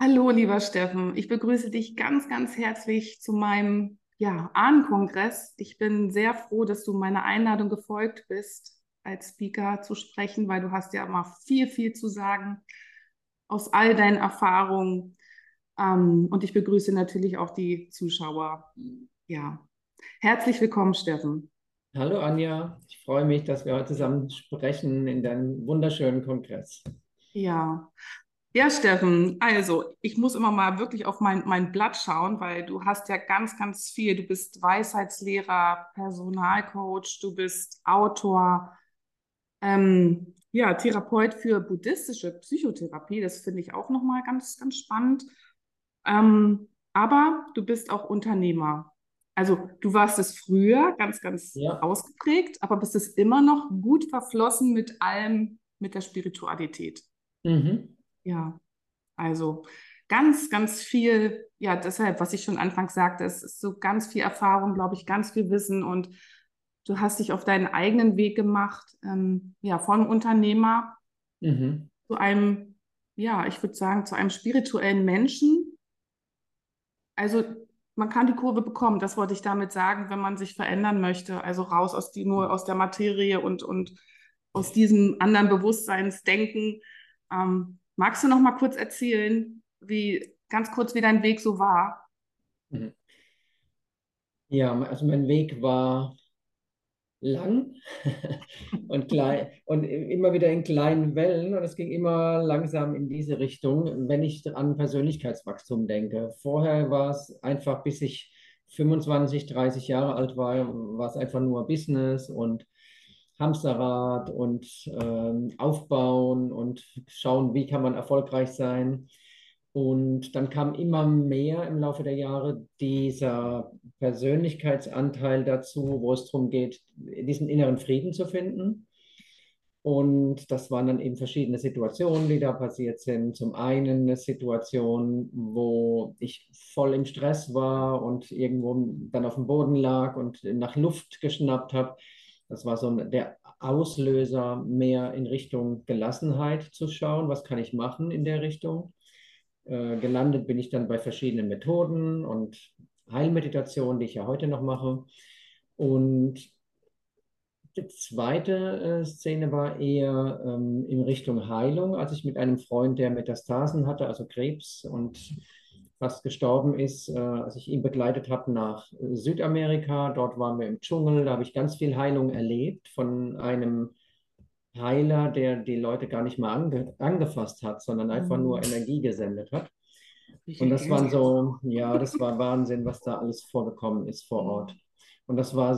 Hallo, lieber Steffen. Ich begrüße dich ganz, ganz herzlich zu meinem Ahnenkongress. Ich bin sehr froh, dass du meiner Einladung gefolgt bist, als Speaker zu sprechen, weil du hast ja immer viel, viel zu sagen aus all deinen Erfahrungen. Und ich begrüße natürlich auch die Zuschauer. Ja, herzlich willkommen, Steffen. Hallo Anja, ich freue mich, dass wir heute zusammen sprechen in deinem wunderschönen Kongress. Ja. Ja, Steffen, also ich muss immer mal wirklich auf mein Blatt schauen, weil du hast ja ganz, ganz viel. Du bist Weisheitslehrer, Personalcoach, du bist Autor, Therapeut für buddhistische Psychotherapie. Das finde ich auch nochmal ganz, ganz spannend. Aber du bist auch Unternehmer. Also du warst es früher ganz, ganz Ja, ausgeprägt, aber bist es immer noch gut verflossen mit allem, mit der Spiritualität. mhm. Ja. Also ganz, ganz viel, ja, deshalb, was ich schon anfangs sagte, es ist so ganz viel Erfahrung, glaube ich, ganz viel Wissen und du hast dich auf deinen eigenen Weg gemacht, vom Unternehmer Mhm. zu einem, ja, ich würde sagen, zu einem spirituellen Menschen. Also man kann die Kurve bekommen, das wollte ich damit sagen, wenn man sich verändern möchte, also raus aus nur aus der Materie und aus diesem anderen Bewusstseinsdenken. Magst du noch mal kurz erzählen, ganz kurz, wie dein Weg so war? Mhm. Ja, also mein Weg war lang und klein und immer wieder in kleinen Wellen und es ging immer langsam in diese Richtung, wenn ich an Persönlichkeitswachstum denke. Vorher war es einfach, bis ich 25, 30 Jahre alt war, war es einfach nur Business und Hamsterrad und aufbauen und schauen, wie kann man erfolgreich sein. Und dann kam immer mehr im Laufe der Jahre dieser Persönlichkeitsanteil dazu, wo es darum geht, diesen inneren Frieden zu finden. Und das waren dann eben verschiedene Situationen, die da passiert sind. Zum einen eine Situation, wo ich voll im Stress war und irgendwo dann auf dem Boden lag und nach Luft geschnappt habe. Das war so der Auslöser, mehr in Richtung Gelassenheit zu schauen. Was kann ich machen in der Richtung? Gelandet bin ich dann bei verschiedenen Methoden und Heilmeditationen, die ich ja heute noch mache. Und die zweite Szene war eher in Richtung Heilung, als ich mit einem Freund, der Metastasen hatte, also Krebs und fast gestorben ist, als ich ihn begleitet habe nach Südamerika. Dort waren wir im Dschungel, da habe ich ganz viel Heilung erlebt von einem Heiler, der die Leute gar nicht mal angefasst hat, sondern einfach nur Hm, Energie gesendet hat. Und welche das waren Gänsehaut. so, ja, das war Wahnsinn, was da alles vorgekommen ist vor Ort. Hm, Und das war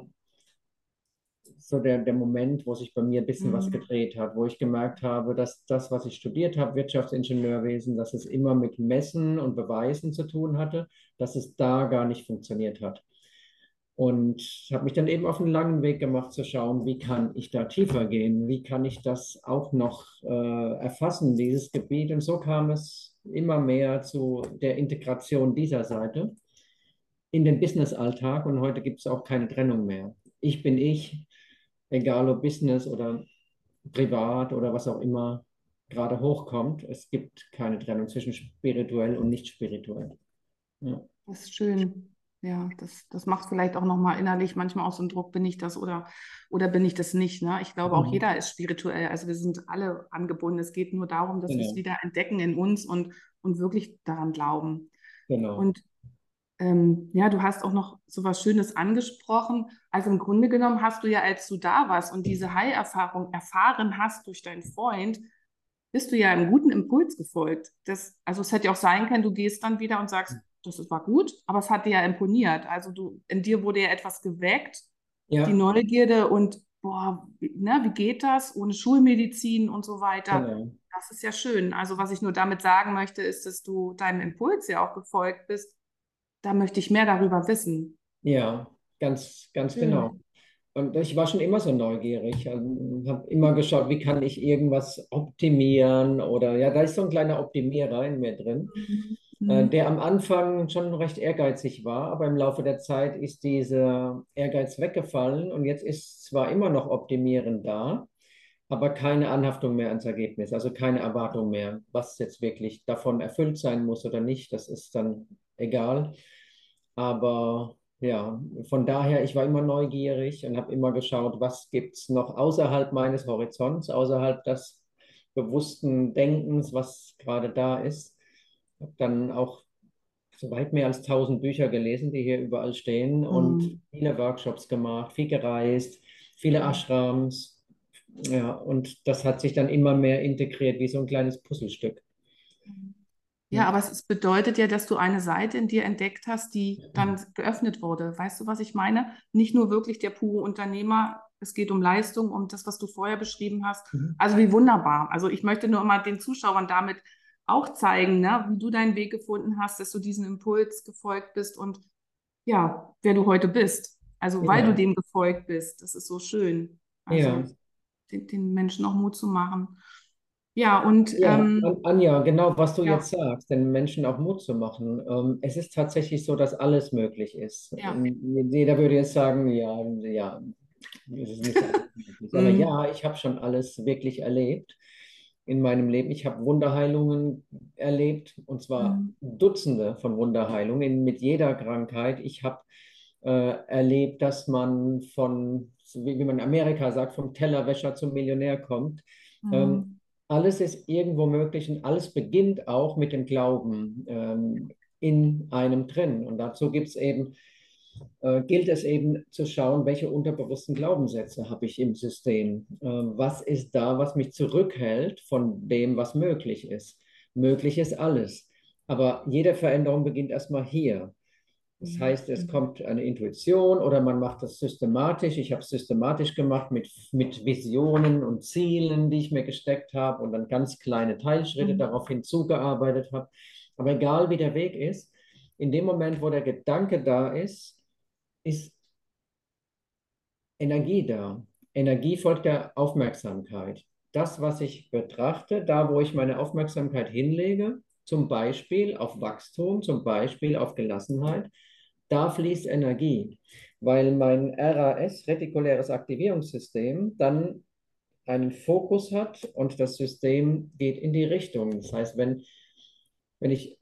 so der Moment, wo sich bei mir ein bisschen was hm, gedreht hat, wo ich gemerkt habe, dass das, was ich studiert habe, Wirtschaftsingenieurwesen, dass es immer mit Messen und Beweisen zu tun hatte, dass es da gar nicht funktioniert hat. Und habe mich dann eben auf einen langen Weg gemacht zu schauen, wie kann ich da tiefer gehen, wie kann ich das auch noch erfassen, dieses Gebiet. Und so kam es immer mehr zu der Integration dieser Seite in den Business-Alltag und heute gibt es auch keine Trennung mehr. Ich bin ich, egal ob Business oder privat oder was auch immer gerade hochkommt. Es gibt keine Trennung zwischen spirituell und nicht spirituell. Ja. das ist schön. Ja, das macht vielleicht auch nochmal innerlich manchmal auch so einen Druck, bin ich das oder bin ich das nicht, ne? Ich glaube, auch Mhm. jeder ist spirituell. Also wir sind alle angebunden. Es geht nur darum, dass wir es Genau, wieder entdecken in uns und wirklich daran glauben. genau. Und ja, du hast auch noch so was Schönes angesprochen. Also im Grunde genommen hast du ja, als du da warst und diese Heilerfahrung erfahren hast durch deinen Freund, bist du ja einem guten Impuls gefolgt. Also es hätte ja auch sein können, du gehst dann wieder und sagst, war gut, aber es hat dir ja imponiert. Also in dir wurde ja etwas geweckt, die Ja, Neugierde und boah, wie geht das ohne Schulmedizin und so weiter. genau. Das ist ja schön. Also was ich nur damit sagen möchte, ist, dass du deinem Impuls ja auch gefolgt bist. Da möchte ich mehr darüber wissen. Ja, ganz, ganz genau. Schön. Und ich war schon immer so neugierig. Habe immer geschaut, wie kann ich irgendwas optimieren oder ja, da ist so ein kleiner Optimierer in mir drin. Mhm. Mhm. Der am Anfang schon recht ehrgeizig war, aber im Laufe der Zeit ist dieser Ehrgeiz weggefallen und jetzt ist zwar immer noch Optimieren da, aber keine Anhaftung mehr ans Ergebnis, also keine Erwartung mehr, was jetzt wirklich davon erfüllt sein muss oder nicht, das ist dann egal. Aber ja, von daher, ich war immer neugierig und habe immer geschaut, was gibt es noch außerhalb meines Horizonts, außerhalb des bewussten Denkens, was gerade da ist. Habe dann auch so weit mehr als 1000 Bücher gelesen, die hier überall stehen und Mhm. viele Workshops gemacht, viel gereist, viele Ashrams. Ja, und das hat sich dann immer mehr integriert, wie so ein kleines Puzzlestück. Ja, Ja. aber es bedeutet ja, dass du eine Seite in dir entdeckt hast, die dann geöffnet wurde. Weißt du, was ich meine? Nicht nur wirklich der pure Unternehmer, es geht um Leistung, um das, was du vorher beschrieben hast. Mhm. Also wie wunderbar. Also ich möchte nur mal den Zuschauern damit auch zeigen, ne, wie du deinen Weg gefunden hast, dass du diesem Impuls gefolgt bist und ja, wer du heute bist. Also weil du Ja, dem gefolgt bist. Das ist so schön. Also ja. den Menschen auch Mut zu machen. Ja, und Ja, Anja, genau, was du ja, jetzt sagst, den Menschen auch Mut zu machen. Es ist tatsächlich so, dass alles möglich ist. ja. Jeder würde jetzt sagen, ja, ja, es ist nicht alles möglich. Aber Mm, ja, ich habe schon alles wirklich erlebt in meinem Leben. Ich habe Wunderheilungen erlebt, und zwar mm, Dutzende von Wunderheilungen mit jeder Krankheit. Ich habe erlebt, dass man wie man in Amerika sagt, vom Tellerwäscher zum Millionär kommt. Ähm, mm. Alles ist irgendwo möglich und alles beginnt auch mit dem Glauben in einem drin. Und dazu gilt es eben zu schauen, welche unterbewussten Glaubenssätze habe ich im System. Was ist da, was mich zurückhält von dem, was möglich ist? Möglich ist alles. Aber jede Veränderung beginnt erstmal hier. Das Mhm. heißt, es Mhm. kommt eine Intuition oder man macht das systematisch. Ich habe es systematisch gemacht mit Visionen und Zielen, die ich mir gesteckt habe und dann ganz kleine Teilschritte Mhm. darauf hinzugearbeitet habe. Aber egal wie der Weg ist, in dem Moment, wo der Gedanke da ist Energie da. Energie folgt der Aufmerksamkeit. Das, was ich betrachte, da, wo ich meine Aufmerksamkeit hinlege, zum Beispiel auf Wachstum, zum Beispiel auf Gelassenheit, da fließt Energie, weil mein RAS, retikuläres Aktivierungssystem, dann einen Fokus hat und das System geht in die Richtung. Das heißt, wenn ich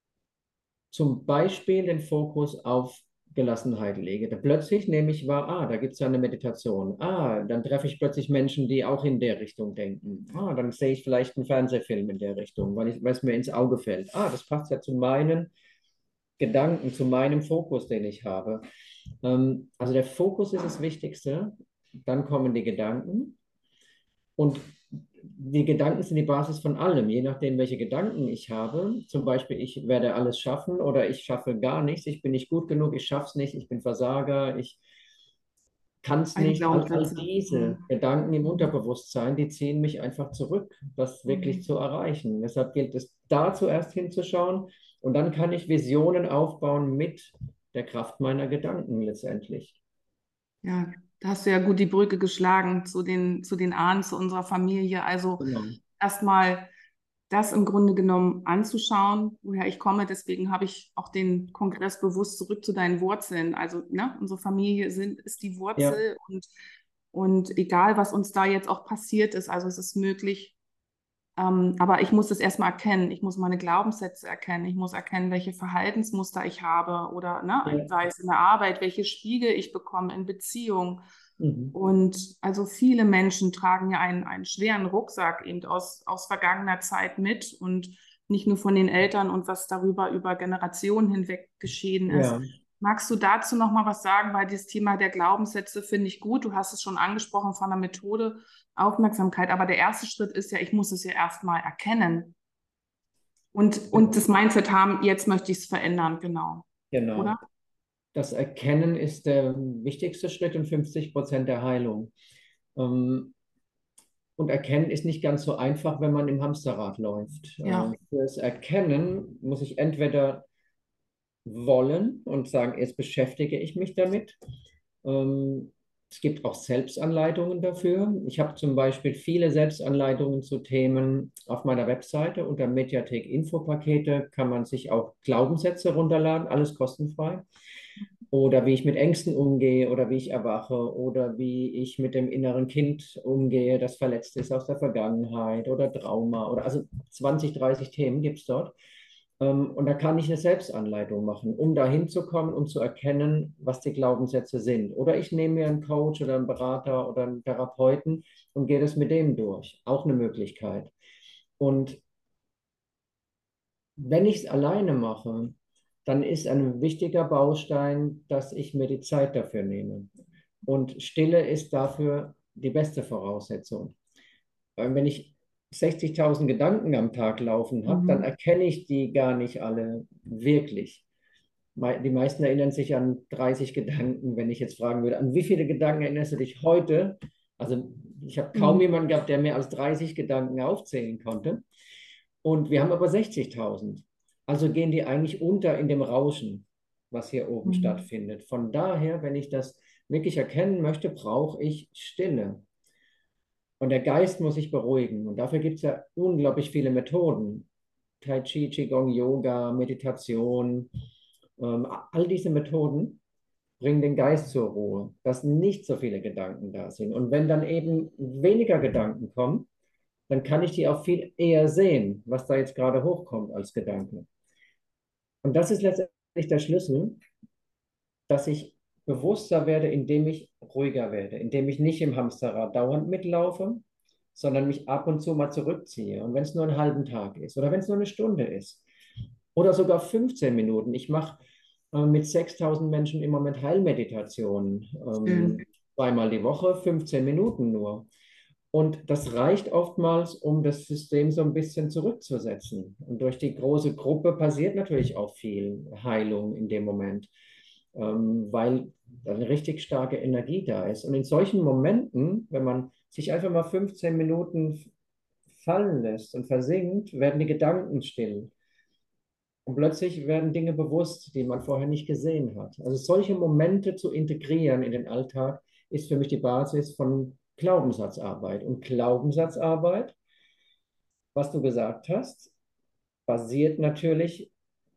zum Beispiel den Fokus auf Gelassenheit lege. Da plötzlich nehme ich wahr, da gibt es ja eine Meditation. Dann treffe ich plötzlich Menschen, die auch in der Richtung denken. Dann sehe ich vielleicht einen Fernsehfilm in der Richtung, weil es mir ins Auge fällt. Das passt ja zu meinen Gedanken, zu meinem Fokus, den ich habe. Also der Fokus ist das Wichtigste. Dann kommen die Gedanken. Und die Gedanken sind die Basis von allem, je nachdem, welche Gedanken ich habe. Zum Beispiel, ich werde alles schaffen oder ich schaffe gar nichts, ich bin nicht gut genug, ich schaffe es nicht, ich bin Versager, ich kann es All die nicht. All Glaubenssätze. diese Mhm. Gedanken im Mhm. Unterbewusstsein, die ziehen mich einfach zurück, das wirklich Mhm. zu erreichen. Deshalb gilt es, da zuerst hinzuschauen und dann kann ich Visionen aufbauen mit der Kraft meiner Gedanken letztendlich. Ja, da hast du ja gut die Brücke geschlagen zu den Ahnen, zu unserer Familie. Also Genau. erstmal das im Grunde genommen anzuschauen, woher ich komme. Deswegen habe ich auch den Kongress bewusst zurück zu deinen Wurzeln. Also, ne, unsere Familie ist die Ja, Wurzel und egal, was uns da jetzt auch passiert ist, also es ist möglich. Aber ich muss das erstmal erkennen. Ich muss meine Glaubenssätze erkennen. Ich muss erkennen, welche Verhaltensmuster ich habe oder ne, ja. sei es in der Arbeit, welche Spiegel ich bekomme in Beziehungen. Mhm. Und also viele Menschen tragen ja einen schweren Rucksack eben aus vergangener Zeit mit und nicht nur von den Eltern und was darüber über Generationen hinweg geschehen ist. Ja. Magst du dazu noch mal was sagen? Weil dieses Thema der Glaubenssätze finde ich gut. Du hast es schon angesprochen von der Methode Aufmerksamkeit. Aber der erste Schritt ist ja, ich muss es ja erstmal erkennen und das Mindset haben, jetzt möchte ich es verändern, genau. Oder? Genau. Das Erkennen ist der wichtigste Schritt und 50% der Heilung. Ähm, und Erkennen ist nicht ganz so einfach, wenn man im Hamsterrad läuft. Ja. Fürs Erkennen muss ich entweder wollen und sagen, jetzt beschäftige ich mich damit. Ähm, Es gibt auch Selbstanleitungen dafür. Ich habe zum Beispiel viele Selbstanleitungen zu Themen auf meiner Webseite. Unter Mediathek Infopakete kann man sich auch Glaubenssätze runterladen, alles kostenfrei. oder wie ich mit Ängsten umgehe oder wie ich erwache oder wie ich mit dem inneren Kind umgehe, das verletzt ist aus der Vergangenheit oder Trauma oder also 20, 30 Themen gibt es dort. Und da kann ich eine Selbstanleitung machen, um da hinzukommen, um zu erkennen, was die Glaubenssätze sind. Oder ich nehme mir einen Coach oder einen Berater oder einen Therapeuten und gehe das mit dem durch. Auch eine Möglichkeit. Und wenn ich es alleine mache, dann ist ein wichtiger Baustein, dass ich mir die Zeit dafür nehme. Und Stille ist dafür die beste Voraussetzung. Wenn ich 60.000 Gedanken am Tag laufen habe, dann Mhm. erkenne ich die gar nicht alle wirklich. Die meisten erinnern sich an 30 Gedanken, wenn ich jetzt fragen würde, an wie viele Gedanken erinnerst du dich heute? Also ich habe kaum Mhm. jemanden gehabt, der mehr als 30 Gedanken aufzählen konnte. Und wir haben aber 60.000. Also gehen die eigentlich unter in dem Rauschen, was hier oben Mhm. stattfindet. Von daher, wenn ich das wirklich erkennen möchte, brauche ich Stille. Und der Geist muss sich beruhigen. Und dafür gibt es ja unglaublich viele Methoden. Tai Chi, Qigong, Yoga, Meditation. All diese Methoden bringen den Geist zur Ruhe, dass nicht so viele Gedanken da sind. Und wenn dann eben weniger Gedanken kommen, dann kann ich die auch viel eher sehen, was da jetzt gerade hochkommt als Gedanke. Und das ist letztendlich der Schlüssel, dass ich bewusster werde, indem ich ruhiger werde, indem ich nicht im Hamsterrad dauernd mitlaufe, sondern mich ab und zu mal zurückziehe. Und wenn es nur einen halben Tag ist oder wenn es nur eine Stunde ist oder sogar 15 Minuten. Ich mache mit 6.000 Menschen im Moment Heilmeditationen, Schön. zweimal die Woche, 15 Minuten nur. Und das reicht oftmals, um das System so ein bisschen zurückzusetzen. Und durch die große Gruppe passiert natürlich auch viel Heilung in dem Moment, weil eine richtig starke Energie da ist. Und in solchen Momenten, wenn man sich einfach mal 15 Minuten fallen lässt und versinkt, werden die Gedanken still. Und plötzlich werden Dinge bewusst, die man vorher nicht gesehen hat. Also solche Momente zu integrieren in den Alltag ist für mich die Basis von Glaubenssatzarbeit. Und Glaubenssatzarbeit, was du gesagt hast, basiert natürlich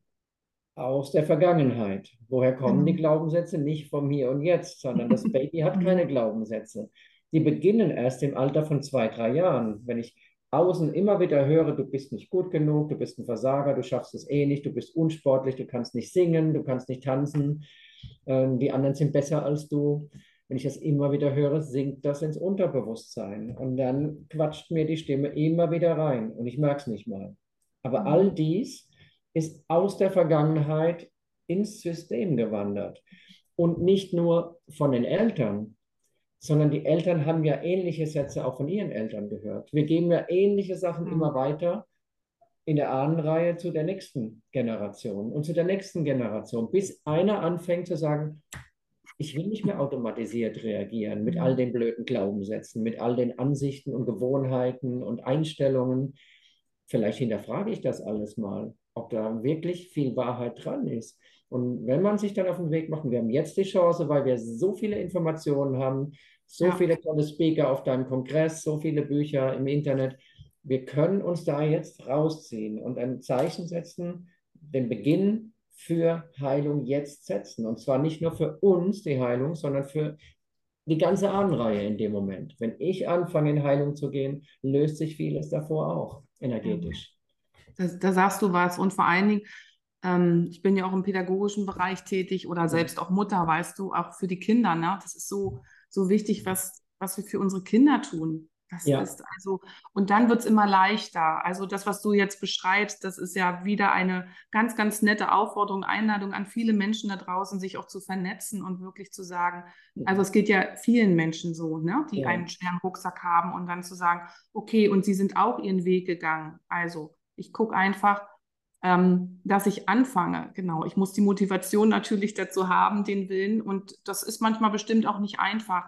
aus der Vergangenheit. Woher kommen die Genau. Glaubenssätze? Nicht vom Hier und Jetzt, sondern das Baby hat keine Mhm. Glaubenssätze. Die beginnen erst im Alter von 2, 3 Jahren. Wenn ich außen immer wieder höre, du bist nicht gut genug, du bist ein Versager, du schaffst es eh nicht, du bist unsportlich, du kannst nicht singen, du kannst nicht tanzen, die anderen sind besser als du. Wenn ich das immer wieder höre, sinkt das ins Unterbewusstsein. Und dann quatscht mir die Stimme immer wieder rein und ich merke es nicht mal. Aber all Mhm. dies ist aus der Vergangenheit ins System gewandert. Und nicht nur von den Eltern, sondern die Eltern haben ja ähnliche Sätze auch von ihren Eltern gehört. Wir geben ja ähnliche Sachen immer Mhm. weiter in der Ahnenreihe zu der nächsten Generation und zu der nächsten Generation, bis einer anfängt zu sagen, ich will nicht mehr automatisiert reagieren mit all Mhm. den blöden Glaubenssätzen, mit all den Ansichten und Gewohnheiten und Einstellungen. Vielleicht hinterfrage ich das alles mal, ob da wirklich viel Wahrheit dran ist. Und wenn man sich dann auf den Weg macht, und wir haben jetzt die Chance, weil wir so viele Informationen haben, so Ja. viele tolle Speaker auf deinem Kongress, so viele Bücher im Internet, wir können uns da jetzt rausziehen und ein Zeichen setzen, den Beginn für Heilung jetzt setzen. Und zwar nicht nur für uns die Heilung, sondern für die ganze Ahnenreihe in dem Moment. Wenn ich anfange, in Heilung zu gehen, löst sich vieles davor auch Ja. energetisch. Da sagst du was. Und vor allen Dingen, ich bin ja auch im pädagogischen Bereich tätig oder Mhm. selbst auch Mutter, weißt du, auch für die Kinder. Ne? Das ist so wichtig, was wir für unsere Kinder tun. Das Ja, ist also, und dann wird es immer leichter. Also das, was du jetzt beschreibst, das ist ja wieder eine ganz, ganz nette Aufforderung, Einladung an viele Menschen da draußen, sich auch zu vernetzen und wirklich zu sagen, also mhm. es geht ja vielen Menschen so, ne, die Ja, einen schweren Rucksack haben und dann zu sagen, okay, und sie sind auch ihren Weg gegangen. Also ich gucke einfach, dass ich anfange. Genau, ich muss die Motivation natürlich dazu haben, den Willen. Und das ist manchmal bestimmt auch nicht einfach.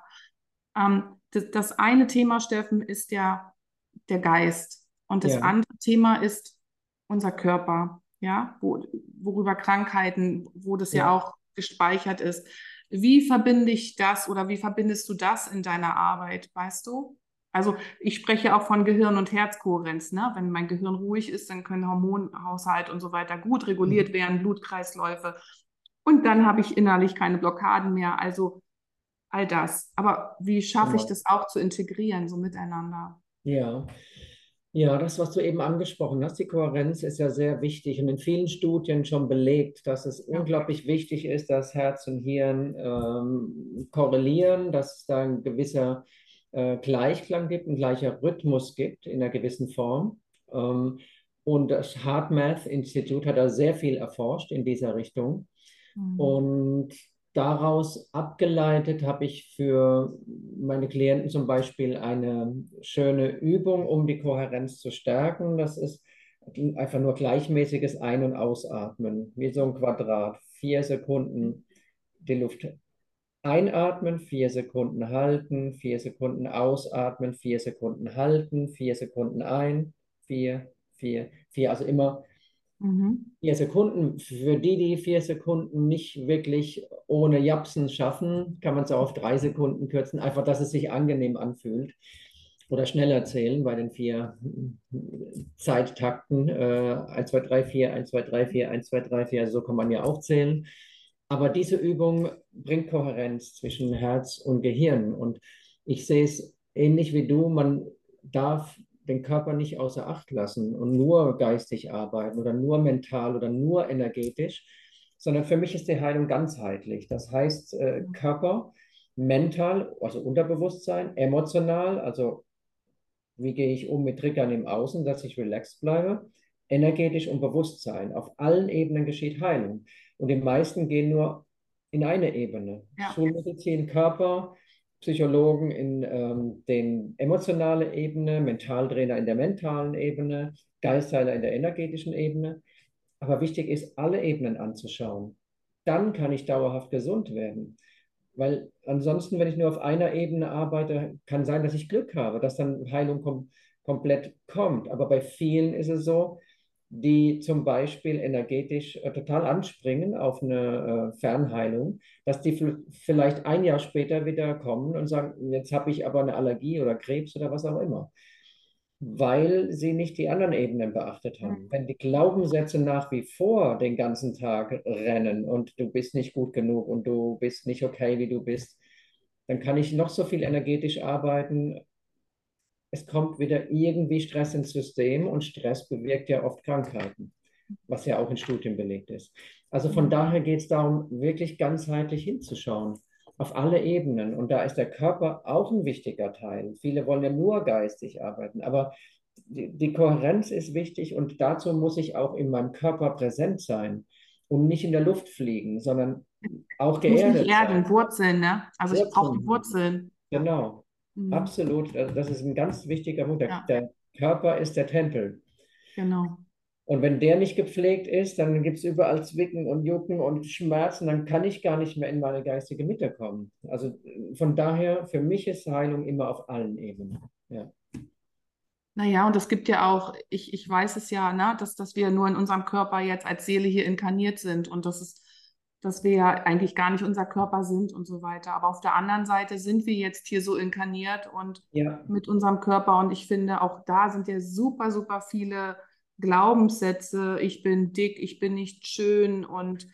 Das eine Thema, Steffen, ist ja der Geist. Und das ja, andere Thema ist unser Körper, ja, worüber Krankheiten, wo das ja ja. auch gespeichert ist. Wie verbinde ich das oder wie verbindest du das in deiner Arbeit, weißt du? Also ich spreche auch von Gehirn- und Herzkohärenz, ne? Wenn mein Gehirn ruhig ist, dann können Hormonhaushalt und so weiter gut reguliert Mhm. werden, Blutkreisläufe. Und dann habe ich innerlich keine Blockaden mehr. Also all das. Aber wie schaffe ich Genau. das auch zu integrieren, so miteinander? Ja. Ja, das, was du eben angesprochen hast, die Kohärenz ist ja sehr wichtig und in vielen Studien schon belegt, dass es Ja. unglaublich wichtig ist, dass Herz und Hirn korrelieren, dass es da ein gewisser Gleichklang gibt, ein gleicher Rhythmus gibt in einer gewissen Form. Ähm, und das HeartMath-Institut hat da sehr viel erforscht in dieser Richtung. Mhm. Und daraus abgeleitet habe ich für meine Klienten zum Beispiel eine schöne Übung, um die Kohärenz zu stärken. Das ist einfach nur gleichmäßiges Ein- und Ausatmen, wie so ein Quadrat. 4 Sekunden die Luft einatmen, 4 Sekunden halten, 4 Sekunden ausatmen, 4 Sekunden halten, 4 Sekunden ein, 4, 4, 4. Also immer Mhm. 4 Sekunden. Für die, die 4 Sekunden nicht wirklich ohne Japsen schaffen, kann man es auch auf 3 Sekunden kürzen, einfach, dass es sich angenehm anfühlt. Oder schneller zählen bei den 4 Zeittakten. 1, 2, 3, 4, 1, 2, 3, 4, 1, 2, 3, 4. Also so kann man ja auch zählen. Aber diese Übung bringt Kohärenz zwischen Herz und Gehirn. Und ich sehe es ähnlich wie du, man darf den Körper nicht außer Acht lassen und nur geistig arbeiten oder nur mental oder nur energetisch, sondern für mich ist die Heilung ganzheitlich. Das heißt, Körper, mental, also Unterbewusstsein, emotional, also wie gehe ich um mit Triggern im Außen, dass ich relaxed bleibe, energetisch und Bewusstsein. Auf allen Ebenen geschieht Heilung. Und die meisten gehen nur in eine Ebene. Ja. Schulmedizin, Körper, Psychologen in den emotionalen Ebene, Mentaltrainer in der mentalen Ebene, Geistheiler in der energetischen Ebene. Aber wichtig ist, alle Ebenen anzuschauen. Dann kann ich dauerhaft gesund werden. Weil ansonsten, wenn ich nur auf einer Ebene arbeite, kann sein, dass ich Glück habe, dass dann Heilung komplett kommt. Aber bei vielen ist es so, die zum Beispiel energetisch total anspringen auf eine Fernheilung, dass die vielleicht ein Jahr später wieder kommen und sagen, jetzt habe ich aber eine Allergie oder Krebs oder was auch immer, weil sie nicht die anderen Ebenen beachtet haben. Wenn die Glaubenssätze nach wie vor den ganzen Tag rennen und du bist nicht gut genug und du bist nicht okay, wie du bist, dann kann ich noch so viel energetisch arbeiten. Es kommt wieder irgendwie Stress ins System und Stress bewirkt ja oft Krankheiten, was ja auch in Studien belegt ist. Also von Mhm. daher geht es darum, wirklich ganzheitlich hinzuschauen, auf alle Ebenen. Und da ist der Körper auch ein wichtiger Teil. Viele wollen ja nur geistig arbeiten, aber die Kohärenz ist wichtig und dazu muss ich auch in meinem Körper präsent sein und nicht in der Luft fliegen, sondern auch Ich muss mich geerdet erden, sein. Wurzeln, ne? Also ich brauche die Wurzeln haben. Wurzeln. Ja. Genau, Mhm. absolut. Also das ist ein ganz wichtiger Punkt. Der, Ja, der Körper ist der Tempel. genau. Und wenn der nicht gepflegt ist, dann gibt es überall Zwicken und Jucken und Schmerzen, dann kann ich gar nicht mehr in meine geistige Mitte kommen. Also von daher, für mich ist Heilung immer auf allen Ebenen. Ja, Naja, und es gibt ja auch, ich weiß es ja, ne, dass wir nur in unserem Körper jetzt als Seele hier inkarniert sind und dass wir ja eigentlich gar nicht unser Körper sind und so weiter. Aber auf der anderen Seite sind wir jetzt hier so inkarniert und ja, mit unserem Körper. Und ich finde, auch da sind ja super, super viele Glaubenssätze. Ich bin dick, ich bin nicht schön und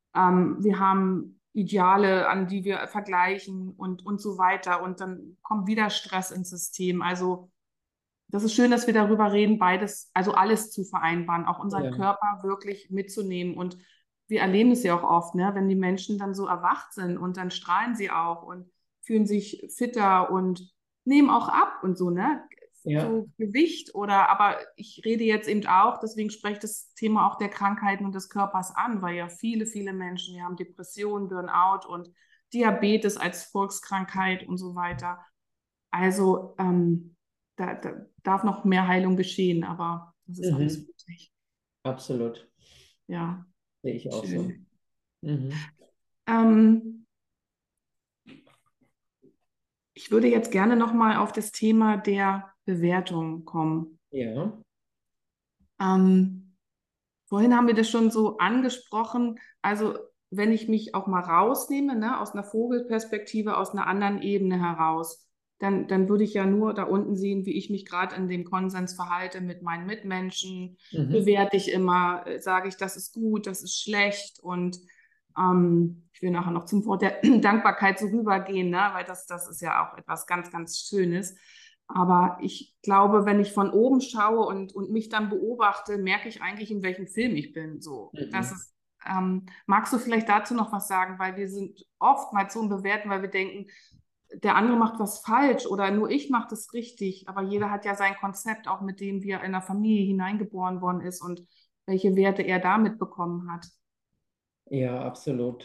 wir haben Ideale, an die wir vergleichen und so weiter. Und dann kommt wieder Stress ins System. Also das ist schön, dass wir darüber reden, beides, also alles zu vereinbaren, auch unseren ja, Körper wirklich mitzunehmen. Und wir erleben es ja auch oft, ne, wenn die Menschen dann so erwacht sind und dann strahlen sie auch und fühlen sich fitter und nehmen auch ab und so, ne? ja, So Gewicht oder, aber ich rede jetzt eben auch, deswegen spreche ich das Thema auch der Krankheiten und des Körpers an, weil ja viele, viele Menschen, die haben Depressionen, Burnout und Diabetes als Volkskrankheit und so weiter. Also da darf noch mehr Heilung geschehen, aber das ist alles mhm, möglich. absolut. Ja, Sehe ich auch so. schön. Mhm. Ähm, Ich würde jetzt gerne noch mal auf das Thema der Bewertung kommen. Ja, Ähm, Vorhin haben wir das schon so angesprochen. Also wenn ich mich auch mal rausnehme, ne, aus einer Vogelperspektive, aus einer anderen Ebene heraus, dann würde ich ja nur da unten sehen, wie ich mich gerade in dem Konsens verhalte mit meinen Mitmenschen. mhm. Bewerte ich immer, sage ich, das ist gut, das ist schlecht. Und Ich will nachher noch zum Wort der Dankbarkeit so rübergehen, ne? Weil das ist ja auch etwas ganz, ganz Schönes. Aber ich glaube, wenn ich von oben schaue und mich dann beobachte, merke ich eigentlich, in welchem Film ich bin. So, das Mhm. ist, magst du vielleicht dazu noch was sagen? Weil wir sind oftmals so im Bewerten, weil wir denken, der andere macht was falsch oder nur ich mache das richtig. Aber jeder hat ja sein Konzept, auch mit dem wie er in der Familie hineingeboren worden ist und welche Werte er damit bekommen hat. Ja, absolut.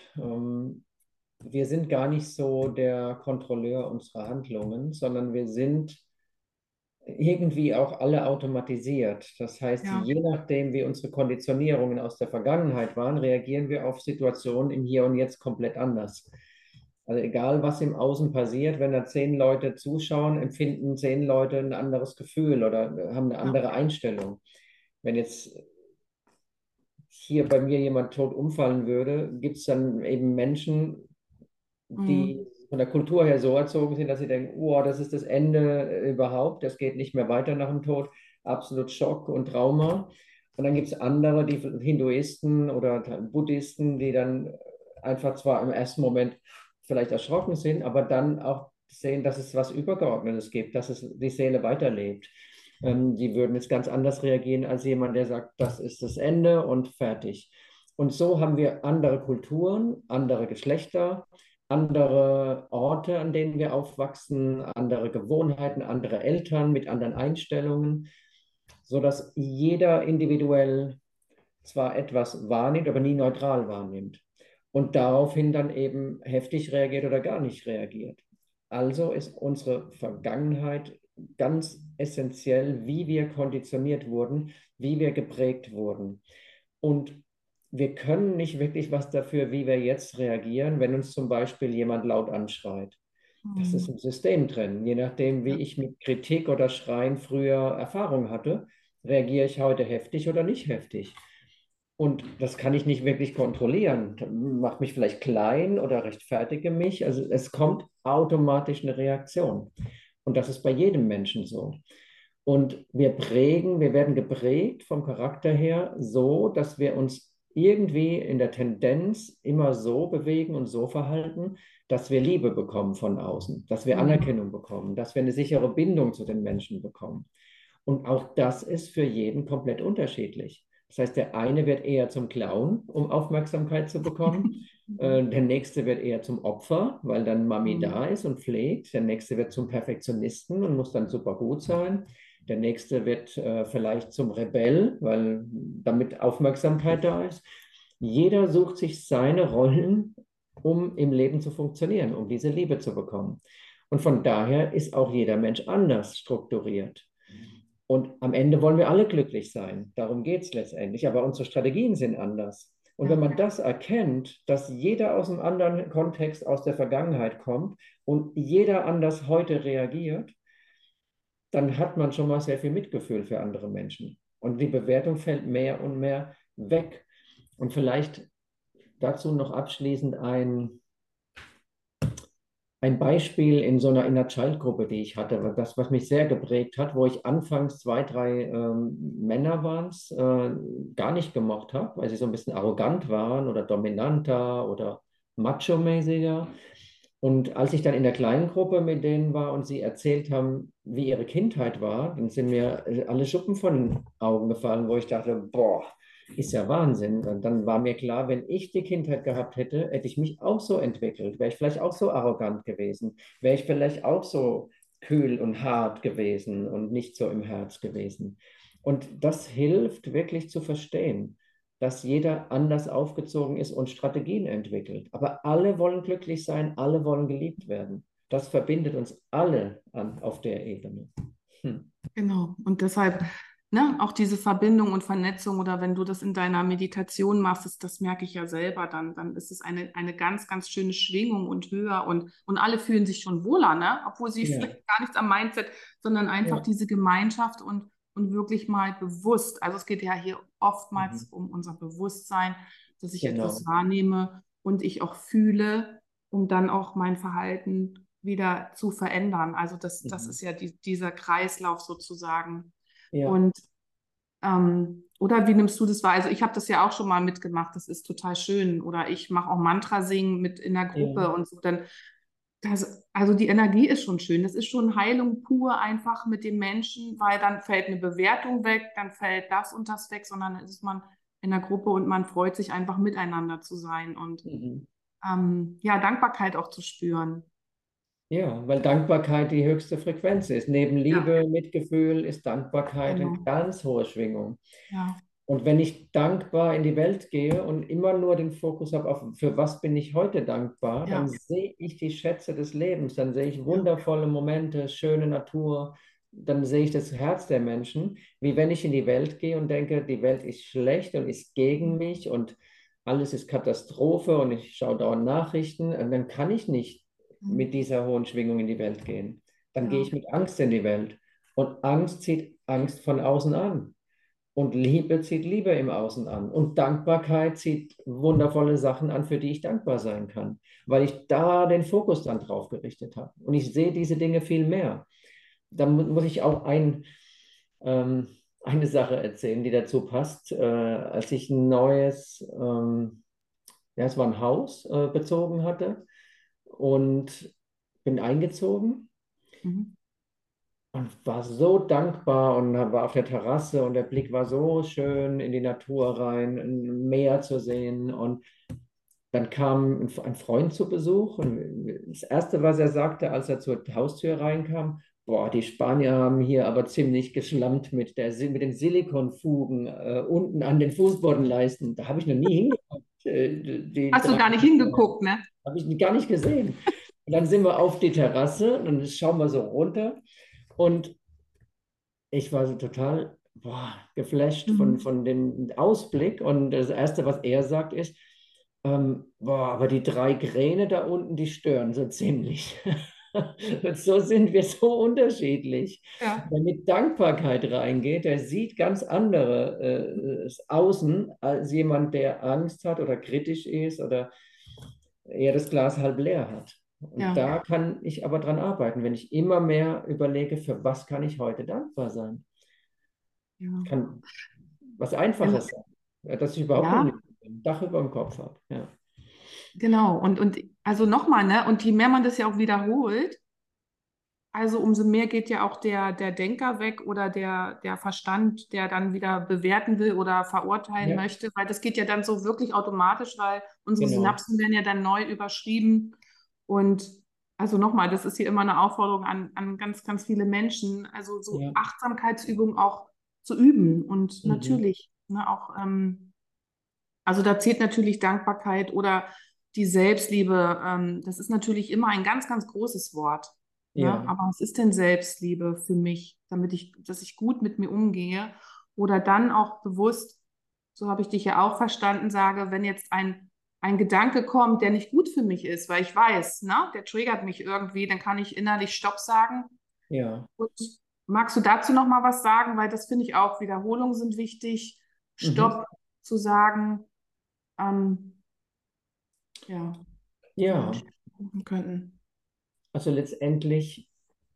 Wir sind gar nicht so der Kontrolleur unserer Handlungen, sondern wir sind irgendwie auch alle automatisiert. Das heißt, Ja. je nachdem, wie unsere Konditionierungen aus der Vergangenheit waren, reagieren wir auf Situationen im Hier und Jetzt komplett anders. Also egal, was im Außen passiert, wenn da 10 Leute zuschauen, empfinden 10 Leute ein anderes Gefühl oder haben eine Ja. andere Einstellung. Wenn jetzt hier bei mir jemand tot umfallen würde, gibt es dann eben Menschen, die Mhm. von der Kultur her so erzogen sind, dass sie denken, oh, das ist das Ende überhaupt, das geht nicht mehr weiter nach dem Tod, absolut Schock und Trauma. Und dann gibt es andere, die Hinduisten oder Buddhisten, die dann einfach zwar im ersten Moment vielleicht erschrocken sind, aber dann auch sehen, dass es was Übergeordnetes gibt, dass es die Seele weiterlebt. Die würden jetzt ganz anders reagieren als jemand, der sagt, das ist das Ende und fertig. Und so haben wir andere Kulturen, andere Geschlechter, andere Orte, an denen wir aufwachsen, andere Gewohnheiten, andere Eltern mit anderen Einstellungen, sodass jeder individuell zwar etwas wahrnimmt, aber nie neutral wahrnimmt und daraufhin dann eben heftig reagiert oder gar nicht reagiert. Also ist unsere Vergangenheit ganz essentiell, wie wir konditioniert wurden, wie wir geprägt wurden. Und wir können nicht wirklich was dafür, wie wir jetzt reagieren, wenn uns zum Beispiel jemand laut anschreit. Das ist Mhm. im System drin. Je nachdem, wie Ja. ich mit Kritik oder Schreien früher Erfahrung hatte, reagiere ich heute heftig oder nicht heftig. Und das kann ich nicht wirklich kontrollieren. Macht mich vielleicht klein oder rechtfertige mich. Also es kommt automatisch eine Reaktion. Und das ist bei jedem Menschen so. Und wir werden geprägt vom Charakter her so, dass wir uns irgendwie in der Tendenz immer so bewegen und so verhalten, dass wir Liebe bekommen von außen, dass wir Mhm. Anerkennung bekommen, dass wir eine sichere Bindung zu den Menschen bekommen. Und auch das ist für jeden komplett unterschiedlich. Das heißt, der eine wird eher zum Clown, um Aufmerksamkeit zu bekommen. Der nächste wird eher zum Opfer, weil dann Mami Mhm. da ist und pflegt. Der nächste wird zum Perfektionisten und muss dann super gut sein. Der nächste wird vielleicht zum Rebell, weil damit Aufmerksamkeit da ist. Jeder sucht sich seine Rollen, um im Leben zu funktionieren, um diese Liebe zu bekommen. Und von daher ist auch jeder Mensch anders strukturiert. Und am Ende wollen wir alle glücklich sein. Darum geht es letztendlich. Aber unsere Strategien sind anders. Und wenn Ja. man das erkennt, dass jeder aus einem anderen Kontext aus der Vergangenheit kommt und jeder anders heute reagiert, dann hat man schon mal sehr viel Mitgefühl für andere Menschen. Und die Bewertung fällt mehr und mehr weg. Und vielleicht dazu noch abschließend ein Beispiel in so einer Inner Child Gruppe, die ich hatte, das, was mich sehr geprägt hat, wo ich anfangs 2, 3 Männer waren es, gar nicht gemocht habe, weil sie so ein bisschen arrogant waren oder dominanter oder macho-mäßiger. Und als ich dann in der kleinen Gruppe mit denen war und sie erzählt haben, wie ihre Kindheit war, dann sind mir alle Schuppen von den Augen gefallen, wo ich dachte, boah, ist ja Wahnsinn. Und dann war mir klar, wenn ich die Kindheit gehabt hätte, hätte ich mich auch so entwickelt, wäre ich vielleicht auch so arrogant gewesen, wäre ich vielleicht auch so kühl und hart gewesen und nicht so im Herz gewesen. Und das hilft wirklich zu verstehen, dass jeder anders aufgezogen ist und Strategien entwickelt. Aber alle wollen glücklich sein, alle wollen geliebt werden. Das verbindet uns alle auf der Ebene. Hm. Genau. Und deshalb, ne, auch diese Verbindung und Vernetzung oder wenn du das in deiner Meditation machst, das merke ich ja selber, dann ist es eine ganz, ganz schöne Schwingung und höher und alle fühlen sich schon wohler, ne? Obwohl sie Ja, vielleicht gar nichts am Mindset, sondern einfach ja, diese Gemeinschaft und wirklich mal bewusst. Also es geht ja hier oftmals mhm. um unser Bewusstsein, dass ich etwas Genau. wahrnehme und ich auch fühle, um dann auch mein Verhalten wieder zu verändern. Also das Mhm. ist ja dieser Kreislauf sozusagen. Ja. Und Oder wie nimmst du das wahr? Also ich habe das ja auch schon mal mitgemacht, das ist total schön. Oder ich mache auch Mantra singen mit in der Ja. Gruppe und so. Also die Energie ist schon schön. Das ist schon Heilung pur einfach mit dem Menschen, weil dann fällt eine Bewertung weg, dann fällt das und das weg, sondern dann ist man in der Gruppe und man freut sich einfach miteinander zu sein und Mhm. ja, Dankbarkeit auch zu spüren. Ja, weil Dankbarkeit die höchste Frequenz ist. Neben Ja, Liebe, Mitgefühl ist Dankbarkeit eine genau. ganz hohe Schwingung. Ja, Und wenn ich dankbar in die Welt gehe und immer nur den Fokus habe auf, für was bin ich heute dankbar, dann ja, sehe ich die Schätze des Lebens, dann sehe ich ja. wundervolle Momente, schöne Natur, dann sehe ich das Herz der Menschen, wie wenn ich in die Welt gehe und denke, die Welt ist schlecht und ist gegen mich und alles ist Katastrophe und ich schaue dauernd Nachrichten und dann kann ich nicht Mhm. mit dieser hohen Schwingung in die Welt gehen. Dann gehe Ja, ich mit Angst in die Welt und Angst zieht Angst von außen an. Und Liebe zieht Liebe im Außen an. Und Dankbarkeit zieht wundervolle Sachen an, für die ich dankbar sein kann, weil ich da den Fokus dann drauf gerichtet habe. Und ich sehe diese Dinge viel mehr. Da muss ich auch ähm, eine Sache erzählen, die dazu passt. Als ich ein neues, ja, es war ein Haus, bezogen hatte und bin eingezogen. mhm. Und war so dankbar und war auf der Terrasse und der Blick war so schön in die Natur rein, ein Meer zu sehen. Und dann kam ein Freund zu Besuch und das Erste, was er sagte, als er zur Haustür reinkam, boah, die Spanier haben hier aber ziemlich geschlammt mit den Silikonfugen unten an den Fußbodenleisten. Da habe ich noch nie hingeguckt, die Hast du drei gar nicht Jahre vorher. hingeguckt, ne? Habe ich gar nicht gesehen. Und dann sind wir auf die Terrasse und dann schauen wir so runter. Und ich war so total geflasht Mhm. von dem Ausblick. Und das Erste, was er sagt, ist, boah, aber die drei Kräne da unten, die stören so ziemlich. Und so sind wir so unterschiedlich. Ja. Wer mit Dankbarkeit reingeht, der sieht ganz andere Außen als jemand, der Angst hat oder kritisch ist oder eher das Glas halb leer hat. Und Ja, da kann ich aber dran arbeiten, wenn ich immer mehr überlege, für was kann ich heute dankbar sein? ja. Kann was Genau. Einfaches sein, ja, dass ich überhaupt noch Ja, nicht ein Dach über dem Kopf habe. Ja, genau. Und also nochmal, ne? Und je mehr man das ja auch wiederholt, also umso mehr geht ja auch der Denker weg oder der Verstand, der dann wieder bewerten will oder verurteilen ja, möchte, weil das geht ja dann so wirklich automatisch, weil unsere genau. Synapsen werden ja dann neu überschrieben. Und also nochmal, das ist hier immer eine Aufforderung an ganz, ganz viele Menschen, also so Ja, Achtsamkeitsübungen auch zu üben und mhm. natürlich, ne, auch also da zählt natürlich Dankbarkeit oder die Selbstliebe. Das ist natürlich immer ein ganz, ganz großes Wort. Ne? Ja, Aber was ist denn Selbstliebe für mich, dass ich gut mit mir umgehe? Oder dann auch bewusst, so habe ich dich ja auch verstanden, sage, wenn jetzt ein Gedanke kommt, der nicht gut für mich ist, weil ich weiß, ne, der triggert mich irgendwie, dann kann ich innerlich Stopp sagen. ja, Und magst du dazu noch mal was sagen? Weil das finde ich auch, Wiederholungen sind wichtig, mhm. Stopp zu sagen. Ähm, ja, die Ja, Menschen machen könnten. also letztendlich,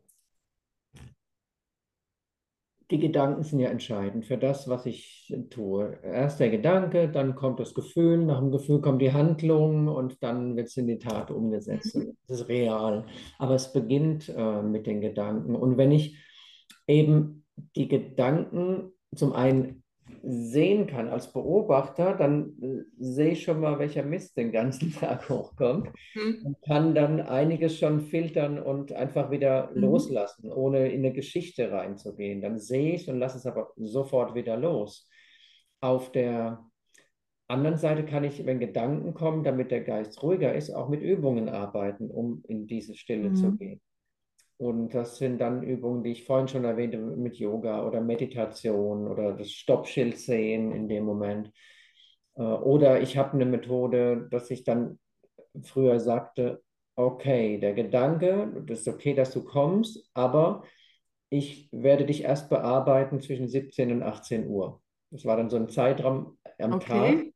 die Gedanken sind ja entscheidend für das, was ich tue. Erst der Gedanke, dann kommt das Gefühl, nach dem Gefühl kommt die Handlung und dann wird es in die Tat umgesetzt. Mhm. Und das ist real. Aber es beginnt mit den Gedanken. Und wenn ich eben die Gedanken zum einen sehen kann als Beobachter, dann sehe ich schon mal, welcher Mist den ganzen Tag hochkommt Mhm. und kann dann einiges schon filtern und einfach wieder Mhm. loslassen, ohne in eine Geschichte reinzugehen. Dann sehe ich es und lasse es aber sofort wieder los. Auf der anderen Seite kann ich, wenn Gedanken kommen, damit der Geist ruhiger ist, auch mit Übungen arbeiten, um in diese Stille zu Mhm. gehen. Und das sind dann Übungen, die ich vorhin schon erwähnte, mit Yoga oder Meditation oder das Stoppschild sehen in dem Moment. Oder ich habe eine Methode, dass ich dann früher sagte, okay, der Gedanke, das ist okay, dass du kommst, aber ich werde dich erst bearbeiten zwischen 17 und 18 Uhr. Das war dann so ein Zeitraum am Tag, Okay.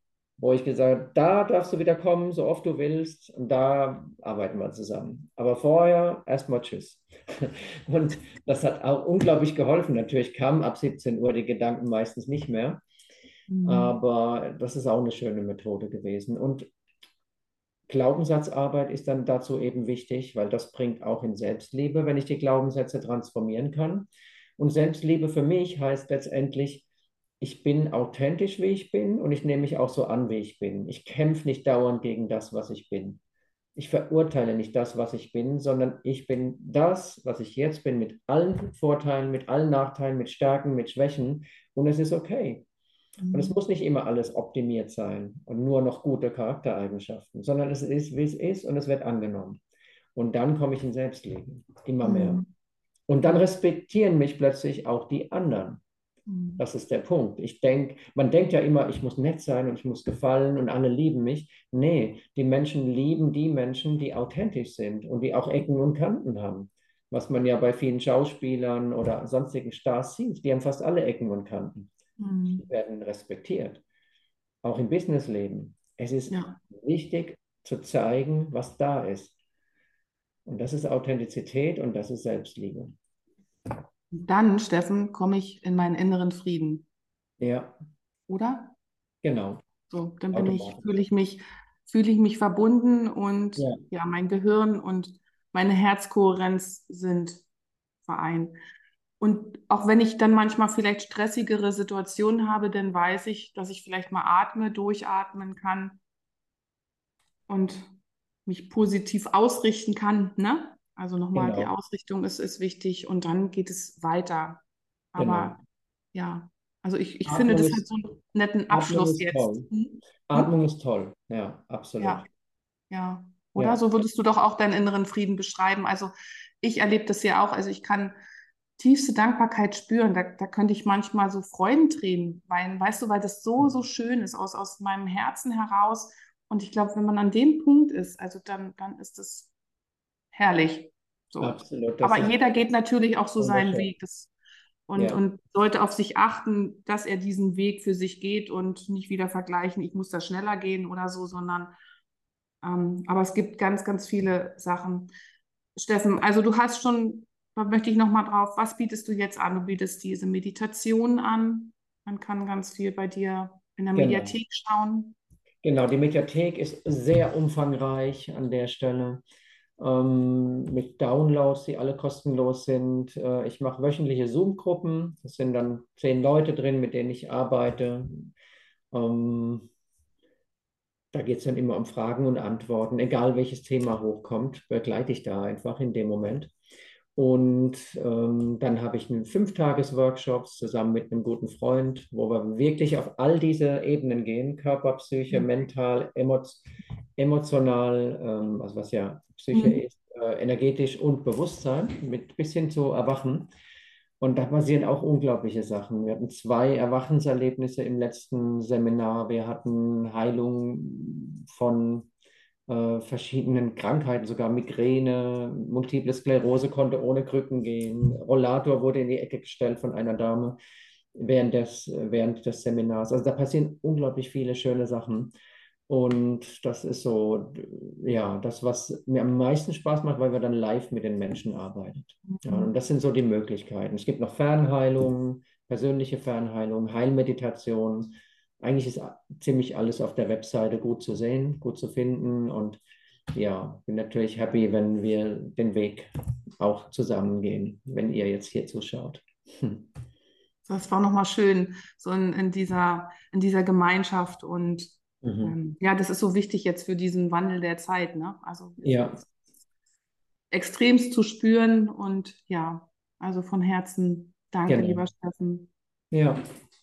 wo ich gesagt habe, da darfst du wieder kommen, so oft du willst, und da arbeiten wir zusammen. Aber vorher erstmal Tschüss. Und das hat auch unglaublich geholfen. Natürlich kamen ab 17 Uhr die Gedanken meistens nicht mehr, Mhm. aber das ist auch eine schöne Methode gewesen. Und Glaubenssatzarbeit ist dann dazu eben wichtig, weil das bringt auch in Selbstliebe, wenn ich die Glaubenssätze transformieren kann. Und Selbstliebe für mich heißt letztendlich, ich bin authentisch, wie ich bin, und ich nehme mich auch so an, wie ich bin. Ich kämpfe nicht dauernd gegen das, was ich bin. Ich verurteile nicht das, was ich bin, sondern ich bin das, was ich jetzt bin, mit allen Vorteilen, mit allen Nachteilen, mit Stärken, mit Schwächen. Und es ist okay. Und es Mhm. muss nicht immer alles optimiert sein und nur noch gute Charaktereigenschaften, sondern es ist, wie es ist, und es wird angenommen. Und dann komme ich in Selbstliebe, immer mehr. Mhm. Und dann Ja. respektieren mich plötzlich auch die anderen. Mhm. Das ist der Punkt. Man denkt ja immer, ich muss nett sein und ich muss gefallen und alle lieben mich. Nee, die Menschen lieben die Menschen, die authentisch sind und die auch Ecken und Kanten haben. Was man ja bei vielen Schauspielern oder sonstigen Stars sieht. Die haben fast alle Ecken und Kanten. Die Mhm. werden respektiert. Auch im Businessleben. Es ist Ja. wichtig zu zeigen, was da ist. Und das ist Authentizität und das ist Selbstliebe. Dann, Steffen, komme ich in meinen inneren Frieden, Ja, oder? genau. So, dann Automatisch. fühle ich mich verbunden und Ja, ja, mein Gehirn und meine Herzkohärenz sind vereint. Und auch wenn ich dann manchmal vielleicht stressigere Situationen habe, dann weiß ich, dass ich vielleicht mal atme, durchatmen kann und mich positiv ausrichten kann, ne? Also nochmal, die genau. Ausrichtung ist wichtig und dann geht es weiter. Genau. Aber ja, also ich finde, Atmung das hat ist, so einen netten Atmung Abschluss ist jetzt. toll. Hm? Atmung Hm? ist toll. Ja, absolut. Ja, ja. Oder Ja, so würdest du doch auch deinen inneren Frieden beschreiben. Also ich erlebe das ja auch. Also ich kann tiefste Dankbarkeit spüren. Da könnte ich manchmal so Freudentränen weinen, weißt du, weil das so, so schön ist aus meinem Herzen heraus. Und ich glaube, wenn man an dem Punkt ist, also dann ist es herrlich. So. absolut. Das Aber ist jeder geht natürlich auch so seinen wunderschön. Weg. Ja, Und sollte auf sich achten, dass er diesen Weg für sich geht und nicht wieder vergleichen, ich muss da schneller gehen oder so, sondern aber es gibt ganz, ganz viele Sachen. Steffen, also du hast schon, da möchte ich nochmal drauf, was bietest du jetzt an? Du bietest diese Meditation an. Man kann ganz viel bei dir in der genau. Mediathek schauen. Genau, die Mediathek ist sehr umfangreich an der Stelle. Mit Downloads, die alle kostenlos sind. Ich mache wöchentliche Zoom-Gruppen. Das sind dann 10 Leute drin, mit denen ich arbeite. Ähm, Da geht es dann immer um Fragen und Antworten. Egal welches Thema hochkommt, begleite ich da einfach in dem Moment. Und dann habe ich einen 5-Tages-Workshops zusammen mit einem guten Freund, wo wir wirklich auf all diese Ebenen gehen: Körper, Psyche, mental, emotional, also was ja Psyche Mhm. ist, energetisch und Bewusstsein, mit bis hin zu Erwachen. Und da passieren auch unglaubliche Sachen. Wir hatten 2 Erwachenserlebnisse im letzten Seminar. Wir hatten Heilung von verschiedenen Krankheiten, sogar Migräne, Multiple Sklerose konnte ohne Krücken gehen. Rollator wurde in die Ecke gestellt von einer Dame während des Seminars. Also da passieren unglaublich viele schöne Sachen. Und das ist so, ja, das, was mir am meisten Spaß macht, weil wir dann live mit den Menschen arbeiten. Ja, und Mhm. das sind so die Möglichkeiten. Es gibt noch Fernheilung, persönliche Fernheilung, Heilmeditation. Eigentlich ist ziemlich alles auf der Webseite gut zu sehen, gut zu finden. Und ja, bin natürlich happy, wenn wir den Weg auch zusammen gehen, wenn ihr jetzt hier zuschaut. Hm. Das war nochmal schön, so in dieser Gemeinschaft. Und Mhm. ja, das ist so wichtig jetzt für diesen Wandel der Zeit, ne? Also Ja, es extremst zu spüren. Und ja, also von Herzen danke, genau. lieber Steffen. Ja.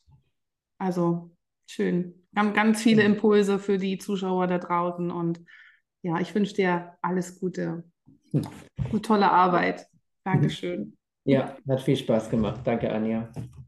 Also schön. Ganz, ganz viele Impulse für die Zuschauer da draußen. Und ja, ich wünsche dir alles Gute und tolle Arbeit. Dankeschön. Ja, hat viel Spaß gemacht. Danke, Anja.